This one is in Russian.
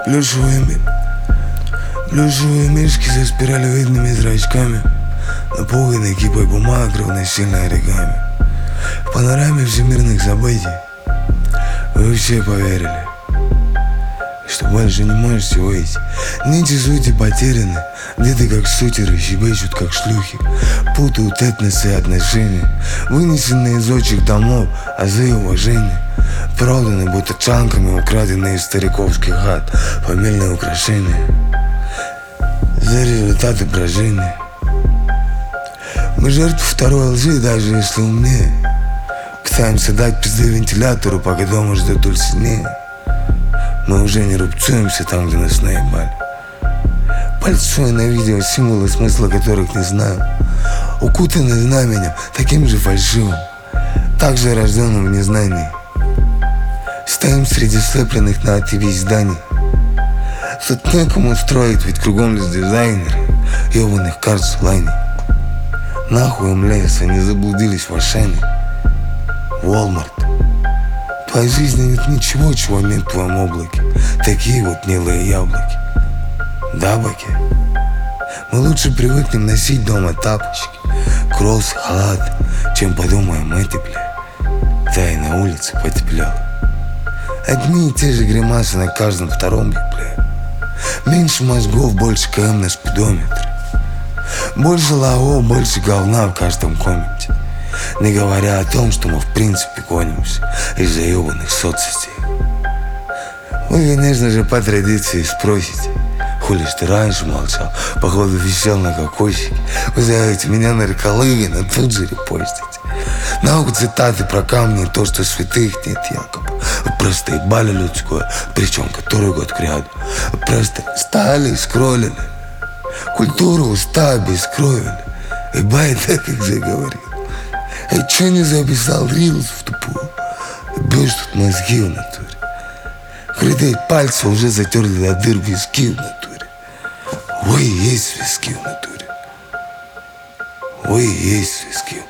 Плюшевые мишки со спиралевидными зрачками, напуганные кипой бумаг равносильно оригами. В панораме всемирных событий вы все поверили, что больше не можете выйти. Нити сути потеряны, где-то как сутеры щебечут, как шлюхи, путают этносы и отношения, вынесенные из отчих домов, азы уважения, проданы будто чанками, украденные из стариковских хат, фамильные украшения за результаты брожения. Мы жертвы второй лжи, даже если умнее. Пытаемся дать пизды вентилятору, пока дома ждет дуль сильнее. Мы уже не рубцуемся там, где нас наебали. Пальцуя на видео символы, смысла которых не знаю, укутаны знаменем, таким же фальшивым, также рожденным в незнании. Стоим среди слепленных на ТВ зданий. Тут некому строить, ведь кругом лишь дизайнеры ебаных карт с лайней. Нахуй им лес, они заблудились в Ашане. Walmart. В твоей жизни нет ничего, чего нет в твоем облаке. Такие вот гнилые яблоки. Да, баки? Мы лучше привыкнем носить дома тапочки, кроссы, халаты, чем подумаем эти, бля. Да и на улице потеплело. Одни и те же гримасы на каждом втором, бля. Меньше мозгов, больше КМ на спидометре. Больше лао, больше говна в каждом комменте. Не говоря о том, что мы в принципе гонимся из-за ебаных соцсетей. Вы, конечно же, по традиции спросите: хули ж ты раньше молчал, походу висел на кокосике. Вы зовете меня нарколыгой, тут же репостите. Нахуй цитаты про камни и то, что святых нет якобы. Вы просто ебали людское, причем который год к ряду. Вы просто стали и скроллили. Культуру уста обескровили. Ебай, так как заговорил. Эй, чё не записал рилс в тупую? Бьешь тут мозги в натуре. Крытые пальцы уже затерли до дыр виски в натуре. Ой, есть виски в натуре. Ой, есть виски в натуре.